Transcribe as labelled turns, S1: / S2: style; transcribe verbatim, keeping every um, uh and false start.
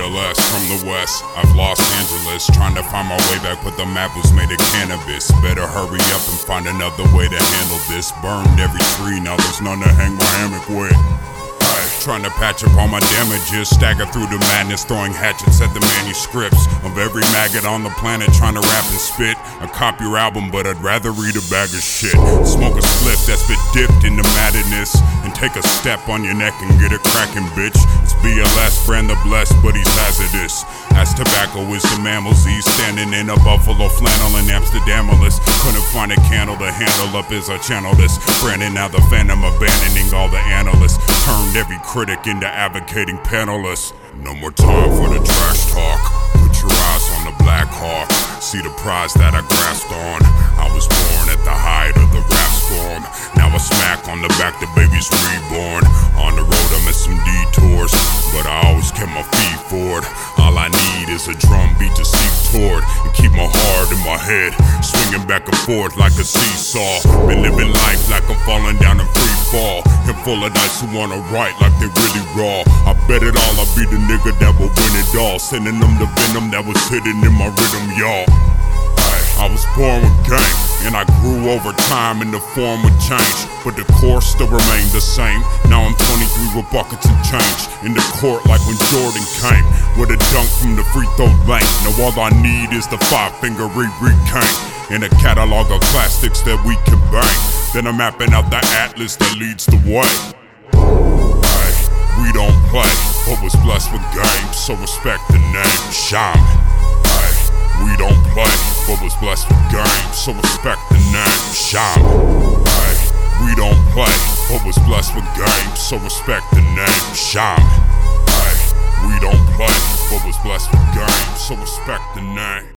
S1: L S from the west, I've Los Angeles, trying to find my way back, but the map was made of cannabis. Better hurry up and find another way to handle this. Burned every tree, now there's none to hang my hammock with. Trying to patch up all my damages, stagger through the madness, throwing hatchets at the manuscripts of every maggot on the planet, trying to rap and spit. I cop your album, but I'd rather read a bag of shit. Smoke a spliff that's been dipped into madness, and take a step on your neck and get a cracking, bitch. It's B L S, brand the blessed, but he's hazardous. As tobacco is the mammals, he's standing in a buffalo flannel in Amsterdamolus. Couldn't find a candle to handle up as I channel this. Brandon, now the phantom, abandoning all the analysts. Turned every critic into advocating panelists. No more time for the trash talk. Put your eyes on the Black Hawk. See the prize that I grasped on. I was born at the height of the rap storm. Now I smack on the back, the baby's reborn. On the road I'm at some detours, but I always kept my feet forward. All I need is a drum beat to seek toward, and keep my heart in my head, swinging back and forth like a seesaw. Been living life like I'm falling down a free fall, and full of nights who wanna write like they really raw. I bet it all, I'll be the nigga that will win it all, sending them the venom that was hidden in my rhythm, y'all. I was born with game, and I grew over time and the form would change, but the course still remained the same. Now I'm twenty-three with buckets and change, in the court like when Jordan came with a dunk from the free throw lane. Now all I need is the five finger Riri Kane, and a catalog of classics that we can bang. Then I'm mapping out the atlas that leads the way. Hey, we don't play, but was blessed with game, so respect the name. Shaman. We don't play, but was blessed with game, so respect the name. Shaman. Hey, we don't play, but was blessed with game, so respect the name. Shaman. Hey, we don't play, but was blessed with game, so respect the name.